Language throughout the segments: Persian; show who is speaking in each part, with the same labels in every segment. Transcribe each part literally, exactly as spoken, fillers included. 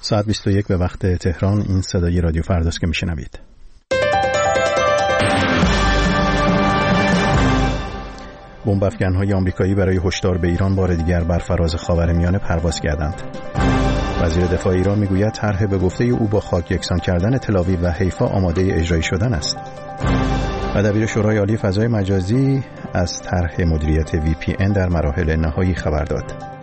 Speaker 1: ساعت بیست و یک به وقت تهران. این صدای رادیو فرداست که میشنوید. بمب افکن‌های آمریکایی برای هشدار به ایران بار دیگر بر فراز خاورمیانه پرواز کردند. وزیر دفاع ایران میگوید طرح به گفته او با خاک یکسان کردن تل‌آویو و حیفا آماده اجرایی شدن است. و دبیر شورای عالی فضای مجازی از طرح مدیریت وی پی ان در مراحل نهایی خبر داد.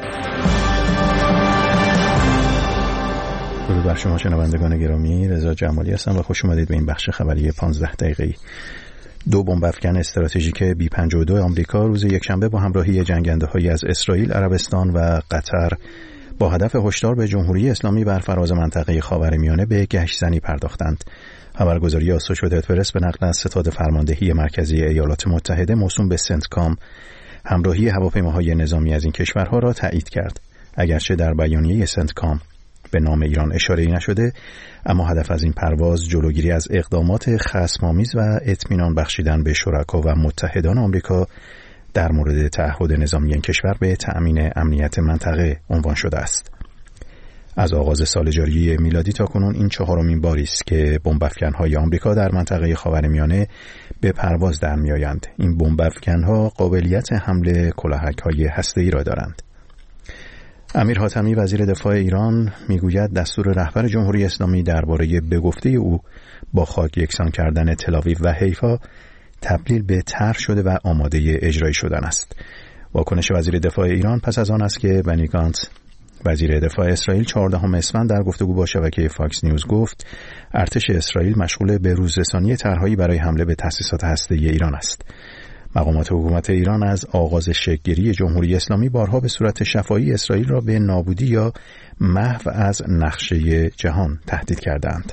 Speaker 1: درود بر شما شنوندگان گرامی، رضا جمالی هستم و خوش اومدید به این بخش خبری پانزده دقیقه‌ای. دو بمب افکن استراتژیک بی پنجاه و دو آمریکا روز یکشنبه با همراهی جنگنده‌هایی از اسرائیل، عربستان و قطر با هدف هشدار به جمهوری اسلامی بر فراز منطقه خاورمیانه به گشت‌زنی پرداختند. خبرگزاری آسوشییتد پرس به نقل از ستاد فرماندهی مرکزی ایالات متحده موسوم به سنتکام همراهی هواپیماهای نظامی از این کشورها را تایید کرد. اگرچه در بیانیه سنتکام به نام ایران اشاره‌ای نشده، اما هدف از این پرواز جلوگیری از اقدامات خصم‌آمیز و اطمینان بخشیدن به شرکا و متحدان آمریکا در مورد تعهد نظامی این کشور به تأمین امنیت منطقه عنوان شده است. از آغاز سال جاری میلادی تا کنون این چهارمین باری است که بمب افکن‌های آمریکا در منطقه خاورمیانه به پرواز در می‌آیند. این بمب افکن‌ها قابلیت حمل کلاهک‌های هسته‌ای را دارند. امیر حاتمی وزیر دفاع ایران میگوید دستور رهبر جمهوری اسلامی درباره به گفته او با خاک یکسان کردن تل‌آویو و حیفا تبدیل به طرح شده و آماده اجرایی شدن است. واکنش وزیر دفاع ایران پس از آن است که بنی گانتز وزیر دفاع اسرائیل چهاردهم اسفند در گفتگو با شبکه فاکس نیوز گفت ارتش اسرائیل مشغول به روزرسانی طرح‌هایی برای حمله به تأسیسات هسته‌ای ایران است. مقامات حکومت ایران از آغاز شکل‌گیری جمهوری اسلامی بارها به صورت شفاهی اسرائیل را به نابودی یا محو از نقشه جهان تهدید کردند.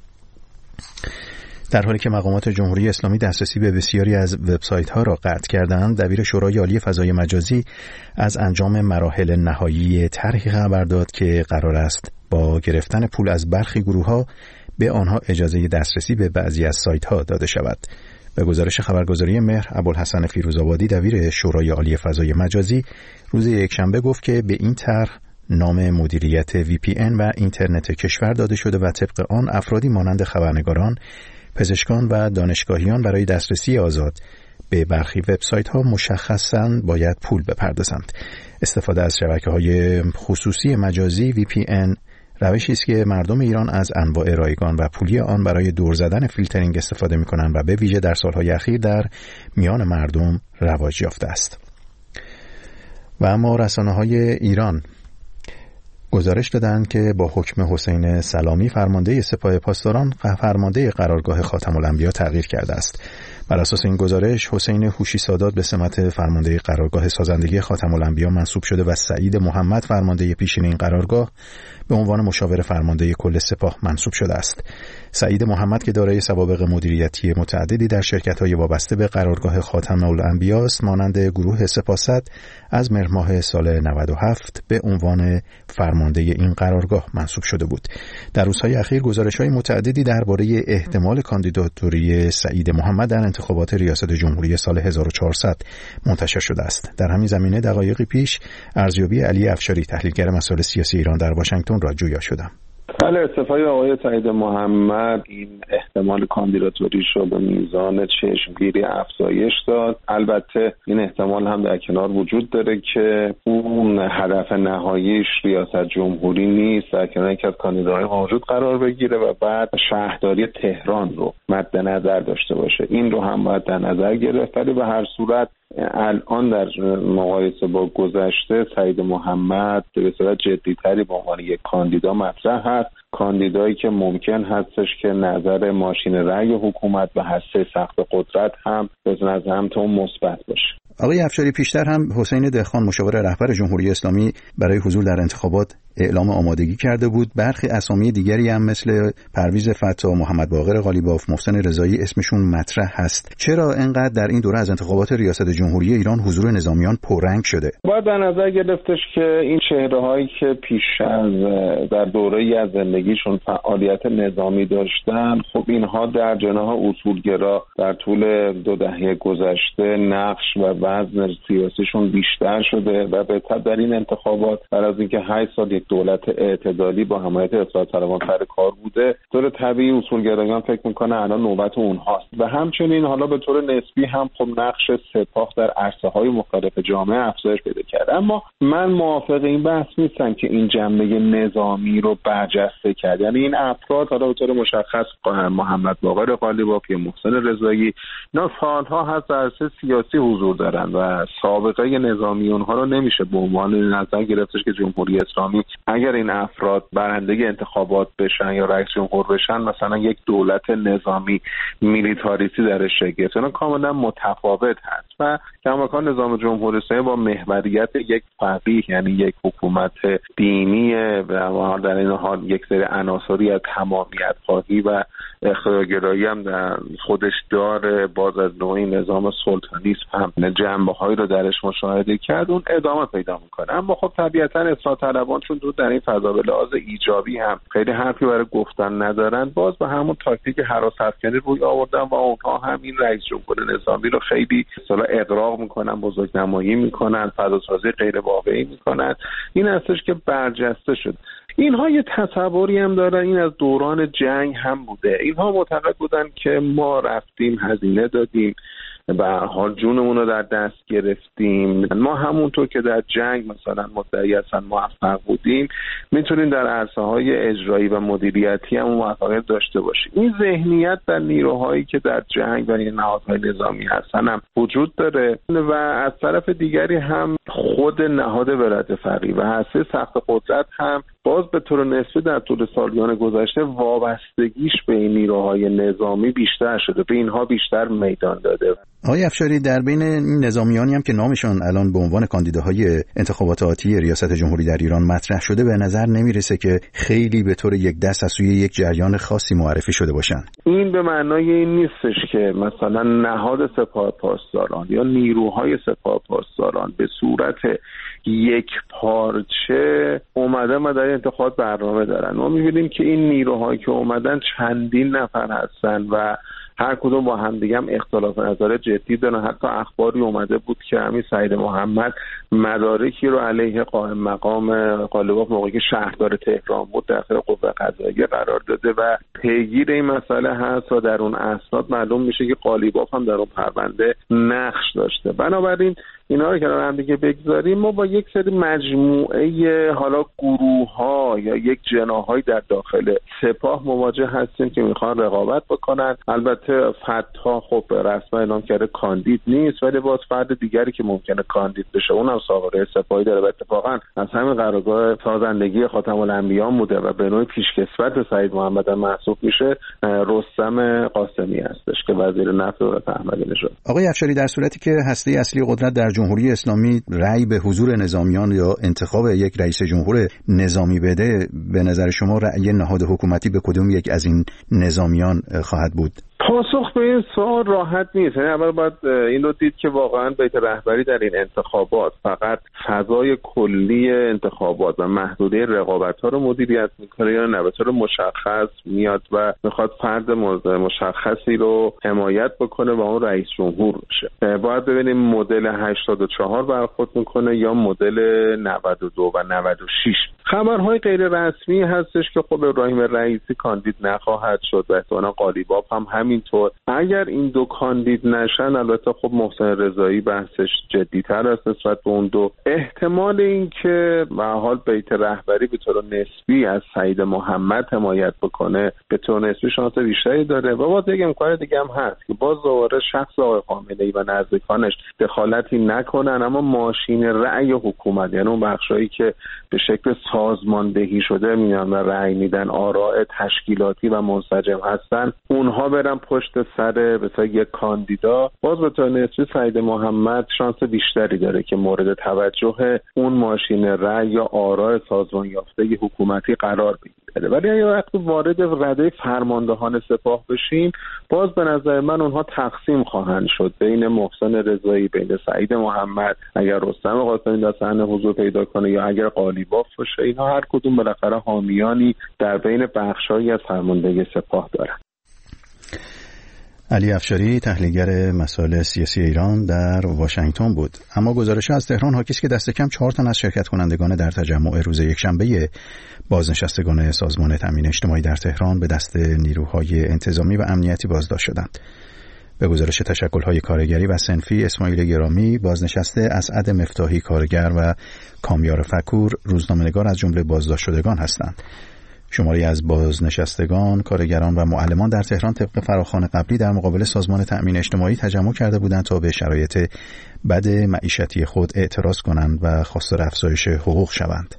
Speaker 1: در حالی که مقامات جمهوری اسلامی دسترسی به بسیاری از وبسایت‌ها را قطع کردند، دبیر شورای عالی فضای مجازی از انجام مراحل نهایی طرحی خبر داد که قرار است با گرفتن پول از برخی گروه‌ها به آنها اجازه دسترسی به بعضی از سایت‌ها داده شود. به گزارش خبرگزاری مهر، ابوالحسن فیروزآبادی دبیر شورای عالی فضای مجازی روز یکشنبه گفت که به این طرح نام مدیریت وی پی ان و اینترنت کشور داده شده و طبق آن افرادی مانند خبرنگاران، پزشکان و دانشگاهیان برای دسترسی آزاد به برخی وبسایت‌ها مشخصاً باید پول بپردازند. استفاده از شبکه‌های خصوصی مجازی وی پی ان روشی است که مردم ایران از انواع رایگان و پولی آن برای دور زدن فیلترینگ استفاده می‌کنند و به ویژه در سال‌های اخیر در میان مردم رواج یافته است. و اما رسانه‌های ایران گزارش دادند که با حکم حسین سلامی فرمانده سپاه پاسداران فرمانده قرارگاه خاتم الانبیا تغییر کرده است. بر اساس این گزارش حسین هوشی سادات به سمت فرمانده قرارگاه سازندگی خاتم الانبیا منصوب شده و سعید محمد فرمانده پیشین این قرارگاه به عنوان مشاور فرمانده کل سپاه منصوب شده است. سعید محمد که دارای سوابق مدیریتی متعددی در شرکت‌های وابسته به قرارگاه خاتم الانبیا است، مانند گروه سپاست، از مهر ماه سال نود و هفت به عنوان فرمانده این قرارگاه منصوب شده بود. در روزهای اخیر گزارش‌های متعددی درباره احتمال کاندیداتوری سعید محمد در انتخابات ریاست جمهوری سال هزار و چهارصد منتشر شده است. در همین زمینه دقایقی پیش ارزیابی علی افشاری تحلیلگر مسائل سیاسی ایران در واشنگتن را جویا شدم.
Speaker 2: بله، استعفای آقای سعید محمد این احتمال کاندیداتوریش رو به میزان چشمگیری افزایش داد. البته این احتمال هم در کنار وجود داره که اون هدف نهاییش ریاست جمهوری نیست، در کنار یکی از کاندیداهای موجود قرار بگیره و بعد شهرداری تهران رو مد نظر داشته باشه. این رو هم باید در نظر گرفت. ولی به هر صورت الان در مقایسه با گذشته سعید محمد به صورت جدی‌تری به عنوان یک کاندیدا مطرح هست، کاندیدایی که ممکن هستش که نظر ماشین رأی حکومت و هسته سخت قدرت هم به نظر همتون مثبت باشه.
Speaker 1: آقای افشاری، پیشتر هم حسین دهخان مشاور رهبر جمهوری اسلامی برای حضور در انتخابات اعلام آمادگی کرده بود. برخی اسامی دیگری هم مثل پرویز فتا، محمد باقر قالیباف، محسن رضایی اسمشون مطرح هست. چرا اینقدر در این دوره از انتخابات ریاست جمهوری ایران حضور نظامیان پررنگ شده؟
Speaker 2: باید در نظر گرفتش که این چهره‌هایی که پیش از در دوره‌ای از زندگیشون فعالیت نظامی داشتن، خب اینها در جناح اصولگرا در طول دو دهه گذشته نقش و وزن سیاسیشون بیشتر شده و به تبع در این انتخابات بعد از اینکه هشت سال یک یک دولت اعتدالی با حمایت اصلاح طلبان سر کار بوده، طور طبیعی اصولگرایان فکر میکنه الان نوبت اونهاست و همچنین حالا به طور نسبی هم خب نقش سپاه در عرصه‌های مختلف جامعه افزایش پیدا کرده. اما من موافق این بحث نیستم که این جنبه نظامی رو برجسته کرد. یعنی این افراد حالا به طور مشخص محمد باقر قالیباف یا محسن رضایی اینا سالها هست در عرصه سیاسی حضور دارن و سابقه نظامی اونها رو نمیشه به عنوان نظر گرفتش که جمهوری اسلامی اگر این افراد برنده انتخابات بشن یا رئیس جمهور بشن مثلا یک دولت نظامی میلیتاریستی درش شکل گرفته. اینا کاملا متفاوت هست و کماکان نظام جمهوری اسلامی با محوریت یک فقیه یعنی یک حکومت دینی و در این حال یک سری عناصری از تمامیت خواهی و اختیارگرایی هم در خودش داره، باز از نوعی نظام سلطانیسم هم جنبه‌هایی رو درش مشاهده کرد، اون ادامه پیدا میکنه. اما خب طبیعتا اصلاح طلبان چون دو در این فضا به لحاظ ایجابی هم خیلی حرفی برای گفتن ندارن، باز به همون تاکتیک هراس افکنی روی آوردن و اونها هم این رئیس جمهور نظامی رو خیلی اصطلاح اغراق میکنن، بزرگنمایی میکنن، فضاسازی غیر واقعی میکنن. این هستش که برجسته شد. اینها یه تصوری هم دارن این از دوران جنگ هم بوده. اینها معتقد بودن که ما رفتیم هزینه دادیم به هر حال جونمون رو در دست گرفتیم، ما همونطور که در جنگ مثلا مدعی هستن موفق بودیم میتونیم در عرصه‌های اجرایی و مدیریتی هم موفقیت داشته باشیم. این ذهنیت در نیروهایی که در جنگ و این نهادهای نظامی هستن هم وجود داره و از طرف دیگری هم خود نهاد ولایت فقیه و هسته سخت قدرت هم باز به طور نسبی در طول سالیان گذشته وابستگیش به این نیروهای نظامی بیشتر شده، به اینها بیشتر میدان داده.
Speaker 1: آقای افشاری، در بین این نظامیانی هم که نامشان الان به عنوان کاندیداهای انتخابات آتی ریاست جمهوری در ایران مطرح شده به نظر نمیرسه که خیلی به طور یک دست از سوی یک جریان خاصی معرفی شده باشن. این
Speaker 2: به معنای این نیستش که مثلا نهاد سپاه پاسداران یا نیروهای سپاه پاسداران به صورت یک پارچه اومده ما در انتخابات برنامه دارن. ما می‌بینیم که این نیروهایی که اومدن چندین نفر هستن و هر کدوم با هم دیگه هم اختلاف نظر جدی دارن. حتی اخباری اومده بود که همین سعید محمد مدارکی رو علیه قائم مقام قالیباف موقعی که شهردار تهران بود داخل قوه قضاییه قرار داده و پیگیر این مسئله هست و در اون اسناد معلوم میشه که قالیباف هم در اون پرونده نقش داشته. بنابراین اینا رو کنار هم دیگه بگذاریم، ما با یک سری مجموعه حالا گروه‌ها یا یک جناح‌های در داخل سپاه مواجه هستیم که میخوان رقابت بکنن. البته فتح خب رسما اعلام کرده کاندید نیست، ولی باز فرد دیگری که ممکنه کاندید بشه اونم سابقه سپاهی داره و اتفاقا از همین قرارگاه سازندگی خاتم الانبیاء بوده و به نوعی پیشکسوت سعید محمد محسوب میشه. رستم قاسمی هستش که وزیر نفت دولت احمدی نژاد.
Speaker 1: آقای افشاری، در صورتی که هسته اصلی قدرت در جمهوری اسلامی رأی به حضور نظامیان یا انتخاب یک رئیس جمهور نظامی بده، به نظر شما رأی نهاد حکومتی به کدوم یک از این نظامیان خواهد بود؟
Speaker 2: پاسخ به این سوال راحت نیست. یعنی اول باید این رو دید که واقعا بیت رهبری در این انتخابات فقط فضای کلی انتخابات و محدوده رقابت‌ها رو مدیریت میکنه یا نه به طور مشخص میاد و میخواد فرد مشخصی رو حمایت بکنه و اون رئیس جمهور بشه. باید ببینیم مدل هشتاد و چهار برخورد میکنه یا مدل نود و دو و نود و شش. خبرهای غیر رسمی هستش که خب ابراهیم رئیسی کاندید نخواهد شد و احتمالاً قالیباف هم همینطور. اگر این دو کاندید نشن البته خب محسن رضایی بحثش جدی‌تر است نسبت به اون دو. احتمال این که به حال بیت رهبری به طور نسبی از سعید محمد حمایت بکنه به طور نسبی شانس بیشتری داره و باز یک امکان دیگه هم هست که باز دوباره شخص آقای خامنه‌ای و نزدیکانش دخالتی نکنن اما ماشین رأی حکومت، یعنی اون بخشایی که به شکل سازماندهی شده میان و رأی میدن، آراء تشکیلاتی و منسجم هستن، اونها برن پشت سر مثلا یک کاندیدا. باز به طور نسبی سعید محمد شانس بیشتری داره که مورد توجه اون ماشین رأی یا آراء سازمان یافته حکومتی قرار بگیره. ولی اگه وقتی وارد رده فرماندهان سپاه بشیم باز به نظر من اونها تقسیم خواهند شد بین محسن رضایی، بین سعید محمد، اگر رستم قاسمی در صحنه حضور پیدا کنه یا اگر قالیباف باشه. اینها هر کدوم بالاخره حامیانی در بین بخشایی از فرماندهی سپاه دارن.
Speaker 1: علی افشاری تحلیلگر مسائل سیاسی ایران در واشنگتن بود. اما گزارش از تهران حاکی است که دست کم چهار تن از شرکت کنندگان در تجمع روز یکشنبه بازنشستگان سازمان تامین اجتماعی در تهران به دست نیروهای انتظامی و امنیتی بازداشت شدند. به گزارش تشکل‌های کارگری و صنفی، اسماعیل گرامی بازنشسته، اسعد مفتاحی کارگر و کامیار فکور روزنامه‌نگار از جمله بازداشت شدگان هستند. شماری از بازنشستگان، کارگران و معلمان در تهران طبق فراخوان قبلی در مقابل سازمان تأمین اجتماعی تجمع کرده بودند تا به شرایط بد معیشتی خود اعتراض کنند و خواستار افزایش حقوق شوند.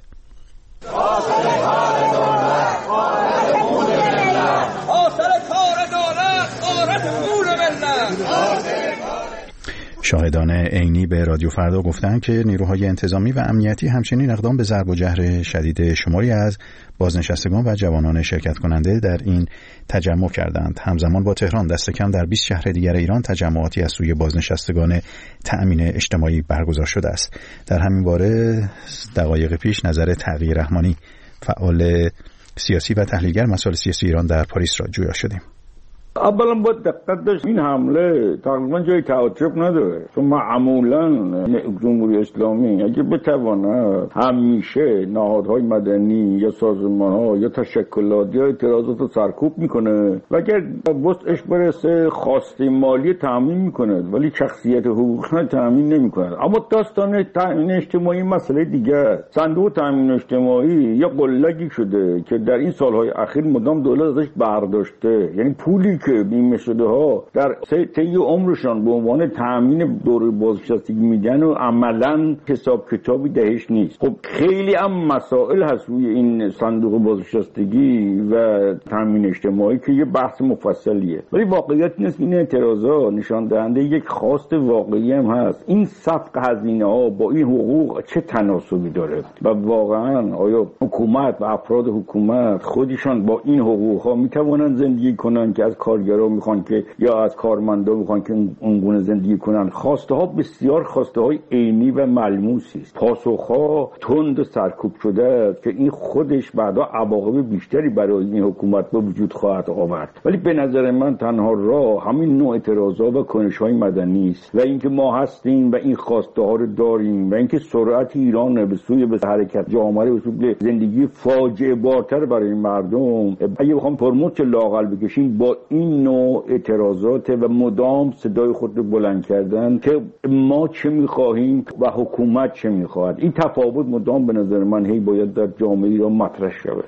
Speaker 1: شاهدان عینی به رادیو فردا گفتند که نیروهای انتظامی و امنیتی همچنین اقدام به ضرب و جهر شدید شماری از بازنشستگان و جوانان شرکت کننده در این تجمع کردند. همزمان با تهران دست کم در بیست شهر دیگر ایران تجمعاتی از سوی بازنشستگان تأمین اجتماعی برگزار شده است. در همین باره دقایق پیش نظر تقی رحمانی، فعال سیاسی و تحلیلگر مسائل سیاسی ایران در پاریس را جویا شدیم.
Speaker 3: اولا باید دقت داشت این حمله تقریبا جای تعجب نداره، چون معمولا جمهوری اسلامی اگه بتواند همیشه نهادهای مدنی یا سازمان‌ها یا تشکلات یا اعتراضات رو سرکوب میکنه و اگر وسعش برسه خواسته مالی تامین میکنه ولی شخصیت حقوقی تامین نمیکنه. اما داستان تامین اجتماعی مسئله دیگه. صندوق تامین اجتماعی یا قلگی شده که در این سالهای اخیر مدام دولت ازش برداشته، یعنی پولی که بیمه شده ها در طی عمرشان به عنوان تامین دوره بازنشستگی میدن و عملاً حساب کتابی دهش نیست. خب خیلی هم مسائل هست روی این صندوق بازنشستگی و تامین اجتماعی که یه بحث مفصلیه، ولی واقعیت نیست. این اعتراضا نشان دهنده یک خواست واقعی هم هست. این سفک هزینه ها با این حقوق چه تناسبی داره و واقعاً آیا حکومت و افراد حکومت خودشان با این حقوق ها میتوانند زندگی کنند که از کارگرا میخوان که یا از کارمندا میخوان که اون گونه زندگی کنن؟ خواسته ها بسیار خواسته های عینی و ملموسی است. پاسخ ها تند و سرکوب شده است که این خودش بعدا عواقب بیشتری برای این حکومت به وجود خواهد آورد. ولی به نظر من تنها راه همین نوع اعتراضات و کنش های مدنی است و اینکه ما هستیم و این خواسته ها رو داریم و اینکه سرعت ایران به سوی به حرکت جامعه به سوی زندگی فاجعه بارتر برای مردم، اگه بخوام پرموت لااقل بکشیم با این نوع اعتراضات و مدام صدای خود رو بلند کردن که ما چه می‌خواهیم و حکومت چه می‌خواهد، این تفاوت مدام به نظر من هی باید در جامعه ایران مطرح شود.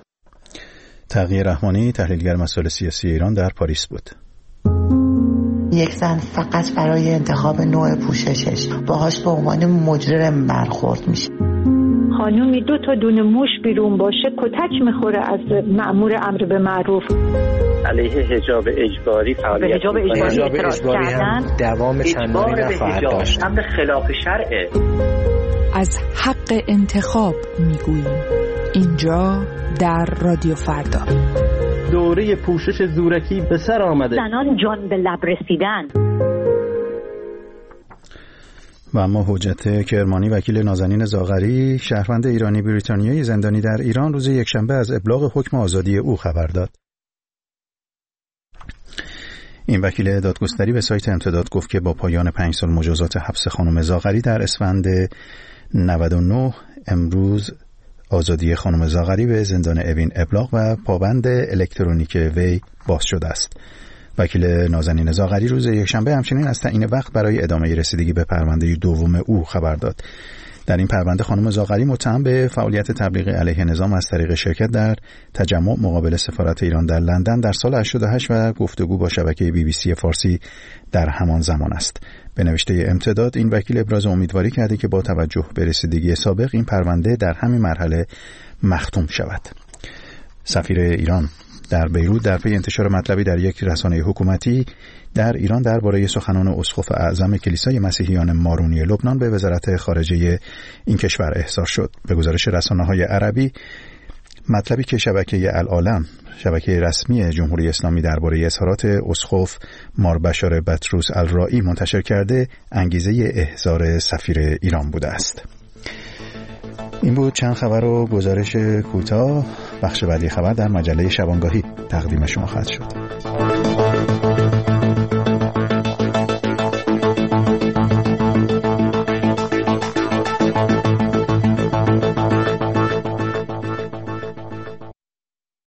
Speaker 1: تقی رحمانی تحلیلگر مسائل سیاسی ایران در پاریس بود.
Speaker 4: یک زن فقط برای انتخاب نوع پوششش باهاش به عنوان مجرم برخورد میشه.
Speaker 5: خانومی دو تا دونه موش بیرون باشه کتک میخوره از مأمور امر به معروف.
Speaker 6: علیه حجاب اجباری فعالیت
Speaker 5: حجاب اجباری,
Speaker 6: حجاب
Speaker 5: اجباری هم
Speaker 7: دوام چندانی نخواهد داشت.
Speaker 6: امر خلاف شرعه.
Speaker 8: از حق انتخاب میگوییم اینجا در رادیو فردا.
Speaker 9: دوره پوشش زورکی به سر آمده.
Speaker 5: زنان جان به لب رسیدن.
Speaker 1: و اما حجت کرمانی وکیل نازنین زاغری شهروند ایرانی بریتانیایی زندانی در ایران روز یکشنبه از ابلاغ حکم آزادی او خبر داد. این وکیل دادگستری به سایت امتداد گفت که با پایان پنج سال مجازات حبس خانم زاغری در اسفند نود و نه امروز آزادی خانم زاغری به زندان اوین ابلاغ و پابند الکترونیک وی باز شده است. وکیل نازنین زاغری روز یکشنبه همچنین از تعیین وقت برای ادامه رسیدگی به پرونده دوم او خبر داد. در این پرونده خانم زاغری متهم به فعالیت تبلیغ علیه نظام از طریق شرکت در تجمع مقابل سفارت ایران در لندن در سال هشتاد و هشت و گفتگو با شبکه بی بی سی فارسی در همان زمان است. به نوشته امتداد این وکیل ابراز امیدواری کرده که با توجه به رسیدگی سابق این پرونده در همین مرحله مختوم شود. سفیر ایران در بیروت در پی انتشار مطلبی در یک رسانه حکومتی در ایران درباره سخنان اسقف اعظم کلیسای مسیحیان مارونی لبنان به وزارت خارجه این کشور احضار شد. به گزارش رسانه‌های عربی مطلبی که شبکه العالم، شبکه رسمی جمهوری اسلامی درباره اظهارات اسقف مار بشار بطروس الرائی منتشر کرده، انگیزه احضار سفیر ایران بوده است. این بود چند خبر و گزارش کوتاه. بخش بعدی خبر در مجله شبانگاهی تقدیم شما خواهد شد.